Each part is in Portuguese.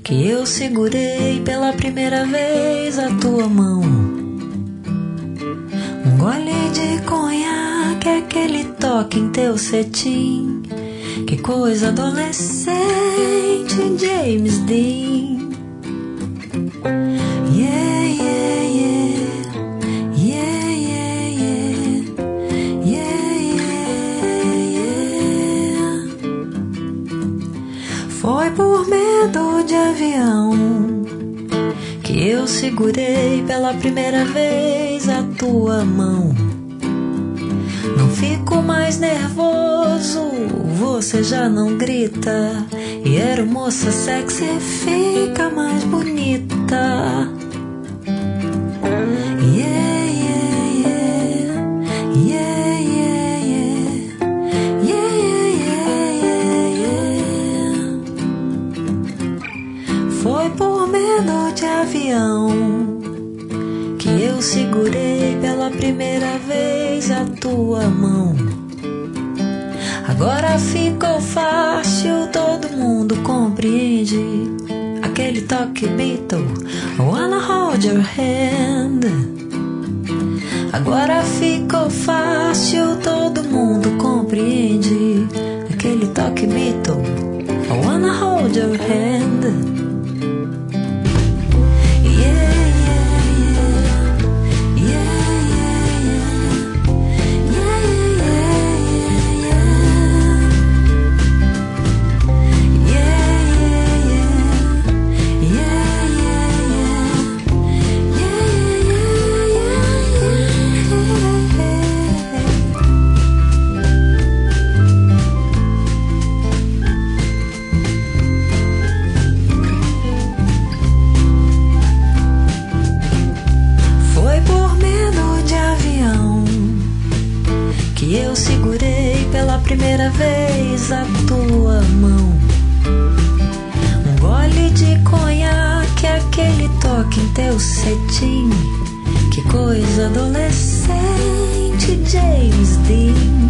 que eu segurei pela primeira vez a tua mão. Um gole de conhaque, aquele toque em teu cetim, que coisa adolescente, James Dean. Yeah, yeah, yeah. Yeah, yeah, yeah. Yeah, yeah, yeah. Foi por medo de avião que eu segurei pela primeira vez a tua mão. Não fico mais nervoso, você já não grita, e era moça sexy, fica mais bonita. Yeah, yeah, yeah. Yeah, yeah, yeah. Yeah, yeah, yeah, yeah. Foi por medo de avião que eu segurei pela primeira vez a tua mão. Agora ficou fácil, todo mundo compreende aquele toque Beatle, I wanna hold your hand. Agora ficou fácil, todo mundo compreende aquele toque Beatle, I wanna hold your hand. Eu segurei pela primeira vez a tua mão. Um gole de conhaque, aquele toque em teu cetim, que coisa adolescente, James Dean.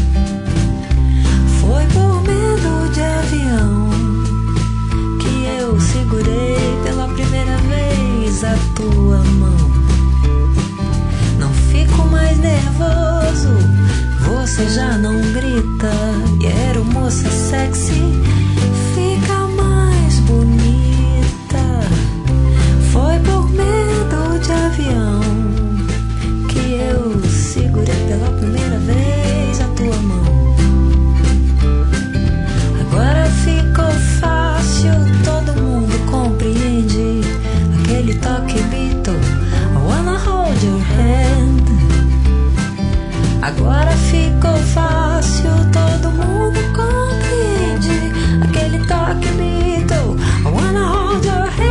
Foi por medo de avião que eu segurei pela primeira vez a tua mão. Não fico mais nervoso, você já não grita, e era moça sexy, fica mais bonita. Foi por medo de avião que eu segurei pela primeira vez a tua mão. Agora ficou fácil, todo mundo compreende aquele toque Beatle, I wanna hold your hand. Agora ficou fácil, todo mundo compreende aquele toque Beatle, I wanna hold your hand.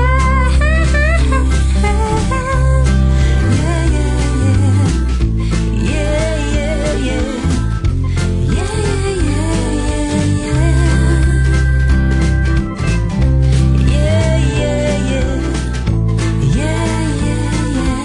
Yeah, yeah, yeah. Yeah, yeah, yeah. Yeah, yeah, yeah, yeah. Yeah, yeah, yeah. Yeah, yeah, yeah.